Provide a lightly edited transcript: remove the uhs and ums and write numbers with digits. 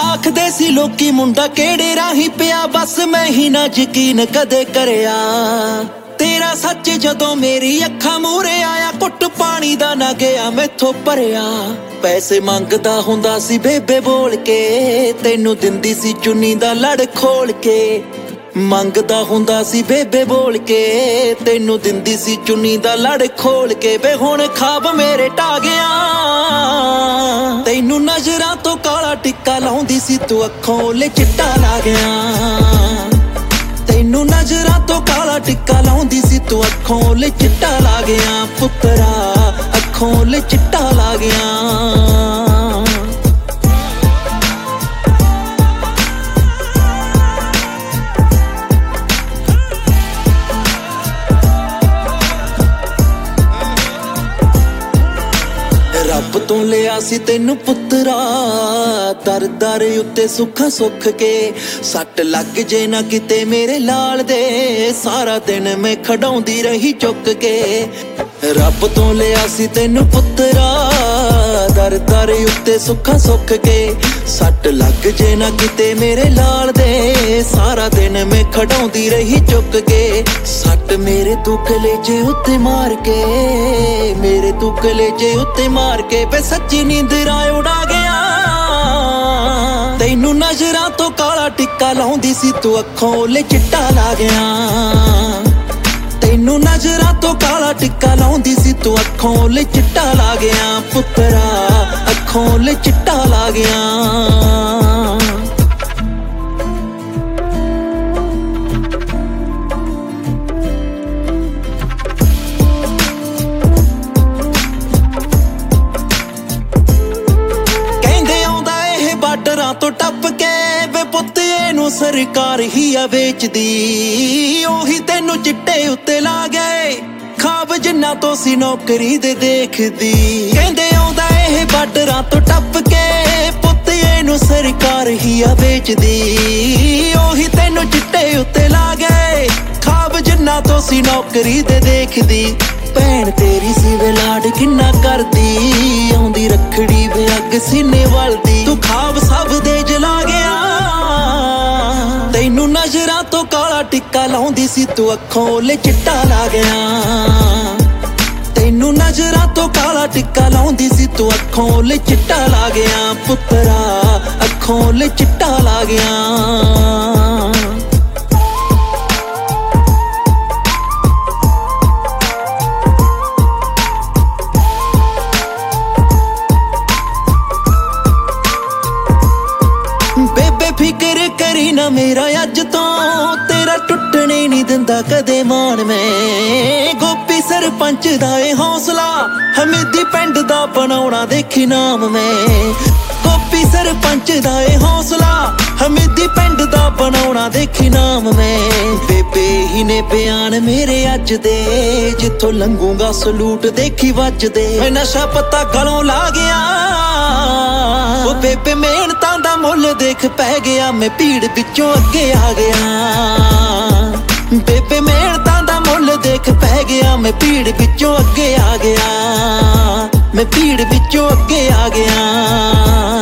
ਆਖਦੇ ਸੀ ਲੋਕੀ ਮੁੰਡਾ ਕਿਹੜੇ ਰਾਹੀਂ ਪਿਆ, ਬਸ ਮੈਂ ਹੀ ਨਾ ਯਕੀਨ ਕਦੇ ਕਰਿਆ। ਤੇਰਾ ਸੱਚ ਜਦੋਂ ਮੇਰੀ ਅੱਖਾਂ ਮੂਹਰੇ ਆਇਆ, ਘੁੱਟ ਪਾਣੀ ਦਾ ਨਾ ਗਿਆ ਮੈਥੋਂ ਭਰਿਆ। ਪੈਸੇ ਮੰਗਦਾ ਹੁੰਦਾ ਸੀ ਬੇਬੇ ਬੋਲ ਕੇ, ਤੈਨੂੰ ਦਿੰਦੀ ਸੀ ਚੁੰਨੀ ਦਾ ਲੜ ਖੋਲ ਕੇ। ਮੰਗਦਾ ਹੁੰਦਾ ਸੀ ਬੇਬੇ ਬੋਲ ਕੇ, ਤੈਨੂੰ ਦਿੰਦੀ ਸੀ ਚੁੰਨੀ ਦਾ ਲੜ ਖੋਲ ਕੇ। ਵੇ ਹੁਣ ਖਾਬ ਮੇਰੇ ਢਾ ਗਿਆ, ਤੈਨੂੰ ਨਜ਼ਰਾਂ ਤੋਂ ਕਾਲਾ ਟਿੱਕਾ ਲਾਉਂਦੀ ਸੀ ਤੂੰ, ਅੱਖੋਂ ਓਲੇ ਚਿੱਟਾ ਲਾ ਗਿਆ। ਤੈਨੂੰ ਨਜ਼ਰਾਂ ਤੋਂ ਕਾਲਾ ਟਿੱਕਾ ਲਾਉਂਦੀ ਸੀ ਤੂੰ, ਅੱਖੋਂ ਓਲੇ ਚਿੱਟਾ ਲਾ ਗਿਆ। ਪੁੱਤਰਾ ਅੱਖੋਂ ਓਲੇ ਚਿੱਟਾ ਲਾ ਗਿਆ। ਰੱਬ ਤੋਂ ਲਿਆ ਸੀ ਤੈਨੂੰ ਪੁੱਤਰਾ, ਦਰ ਦਰ ਉੱਤੇ ਸੁੱਖਾਂ ਸੁੱਖ ਕੇ। ਸੱਟ ਲੱਗ ਜੇ ਨਾ ਕਿਤੇ ਮੇਰੇ ਲਾਲ ਦੇ, ਸਾਰਾ ਦਿਨ ਮੈਂ ਖੜਾਉਂਦੀ ਰਹੀ ਚੁੱਕ ਕੇ। ਰੱਬ ਤੋਂ ਲਿਆ ਸੀ ਤੈਨੂੰ ਪੁੱਤਰਾ, ਦਰ ਦਰ ਉੱਤੇ ਸੁੱਖਾਂ ਸੁੱਖ ਕੇ। ਸੱਟ ਲੱਗ ਜੇ ਨਾ ਕਿਤੇ ਮੇਰੇ ਲਾਲ ਦੇ, ਸਾਰਾ ਦਿਨ ਮੈਂ ਖੜਾਉਂਦੀ ਰਹੀ ਚੁੱਕ ਕੇ। ਸੱਟ ਮੇਰੇ ਤੂੰ ਕਲੇਜੇ ਉੱਤੇ ਮਾਰ ਕੇ, ਮੇਰੇ ਤੂੰ ਕਲੇਜੇ ਉੱਤੇ ਮਾਰ ਕੇ। ਵੇ ਸੱਚੀ ਨੀਂਦਰਾਂ ਉਡਾ ਗਿਆ, ਤੈਨੂੰ ਨਜ਼ਰਾਂ ਤੋਂ ਕਾਲਾ ਟਿੱਕਾ ਲਾਉਂਦੀ ਸੀ ਤੂੰ, ਅੱਖੋਂ ਓਲੇ ਚਿੱਟਾ ਲਾ ਗਿਆ। ਤੈਨੂੰ ਨਜ਼ਰਾਂ ਤੋਂ ਕਾਲਾ ਟਿੱਕਾ ਲਾਉਂਦੀ ਸੀ ਤੂੰ, ਅੱਖੋਂ ਓਲੇ ਚਿੱਟਾ ਲਾ ਗਿਆ। ਪੁੱਤਰਾ ਅੱਖੋਂ ਓਲੇ ਚਿੱਟਾ ਲਾ ਗਿਆ। ਬਾਰਡਰਾਂ ਤੋਂ ਟੱਪ ਕੇ, ਵੇ ਪੁੱਤ ਇਹਨੂੰ ਸਰਕਾਰ ਹੀ ਆ ਵੇਚਦੀ। ਉਹੀ ਤੈਨੂੰ ਚਿੱਟੇ ਉੱਤੇ ਲਾ ਗਏ, ਖਾਬ ਜਿੰਨਾ ਤੋਂ ਸੀ ਨੌਕਰੀ ਦੇ ਦੇਖਦੀ। ਕਹਿੰਦੇ ਆਉਂਦਾ ਇਹ ਬਾਰਡਰਾਂ ਤੋਂ ਟੱਪ ਕੇ, ਪੁੱਤ ਇਹਨੂੰ ਸਰਕਾਰ ਹੀ ਆ ਵੇਚਦੀ। ਉਹੀ ਤੈਨੂੰ ਚਿੱਟੇ ਉੱਤੇ ਲਾ ਗਏ, ਖਾਬ ਜਿੰਨਾ ਤੋਂ ਸੀ ਨੌਕਰੀ ਦੇ ਦੇਖਦੀ। ਭੈਣ ਤੇਰੀ ਸੀ ਵੇ ਲਾਡ ਕਿੰਨਾ ਕਰਦੀ, ਆਉਂਦੀ ਰੱਖੜੀ ਵੇ ਅੱਗ ਸੀਨੇ ਵੱਲਦੀ। ਤੂੰ ਖਾਬ ਸਭ ਦੇ ਜਲਾ ਗਿਆ, ਤੈਨੂੰ ਨਜ਼ਰਾਂ ਤੋਂ ਕਾਲਾ ਟਿੱਕਾ ਲਾਉਂਦੀ ਸੀ ਤੂੰ, ਅੱਖੋਂ ਓਲੇ ਚਿੱਟਾ ਲਾ ਗਿਆ। ਤੈਨੂੰ ਨਜ਼ਰਾਂ ਤੋਂ ਕਾਲਾ ਟਿੱਕਾ ਲਾਉਂਦੀ ਸੀ ਤੂੰ, ਅੱਖੋਂ ਓਲੇ ਚਿੱਟਾ ਲਾ ਗਿਆ। ਪੁੱਤਰਾ ਅੱਖੋਂ ਓਲੇ ਚਿੱਟਾ ਲਾ ਗਿਆ। ਫਿਕਰ ਕਰੀ ਨਾ ਮੇਰਾ ਅੱਜ ਤੋਂ, ਤੇਰਾ ਟੁੱਟਣੇ ਨਹੀਂ ਦਿੰਦਾ ਕਦੇ ਮਾਣ ਮੈਂ। ਗੋਪੀ ਸਰਪੰਚ ਦਾ ਏ ਹੌਸਲਾ, ਹਮੀਦੀ ਪਿੰਡ ਦਾ ਬਣਾਉਣਾ ਦੇਖੀ ਨਾਮ ਮੈਂ। ਗੋਪੀ ਸਰਪੰਚ ਦਾ ਏ ਹੌਸਲਾ, ਹਮੀਦੀ ਪਿੰਡ ਦਾ ਬਣਾਉਣਾ ਦੇਖੀ ਨਾਮ ਮੈਂ। ਬੇਬੇ ਹੀ ਨੇ ਬਿਆਨ ਮੇਰੇ ਅੱਜ ਦੇ, ਜਿੱਥੋਂ ਲੰਘੂਗਾ ਸਲੂਟ ਦੇਖੀ ਵੱਜਦੇ। ਨਸ਼ਾ ਪੱਤਾ ਗਲੋਂ ਲਾ ਗਿਆ, ਉਹ ਬੇਬੇ ਮਿਹਨਤਾਂ ਦਾ ਮੁੱਲ ਦੇਖ ਪੈ ਗਿਆ। ਮੈਂ ਭੀੜ ਵਿੱਚੋਂ ਅੱਗੇ ਆ ਗਿਆ, ਬੇਬੇ ਮਿਹਨਤਾਂ ਦਾ ਮੁੱਲ ਦੇਖ ਪੈ ਗਿਆ। ਮੈਂ ਭੀੜ ਵਿੱਚੋਂ ਅੱਗੇ ਆ ਗਿਆ, ਮੈਂ ਭੀੜ ਵਿੱਚੋਂ ਅੱਗੇ ਆ ਗਿਆ।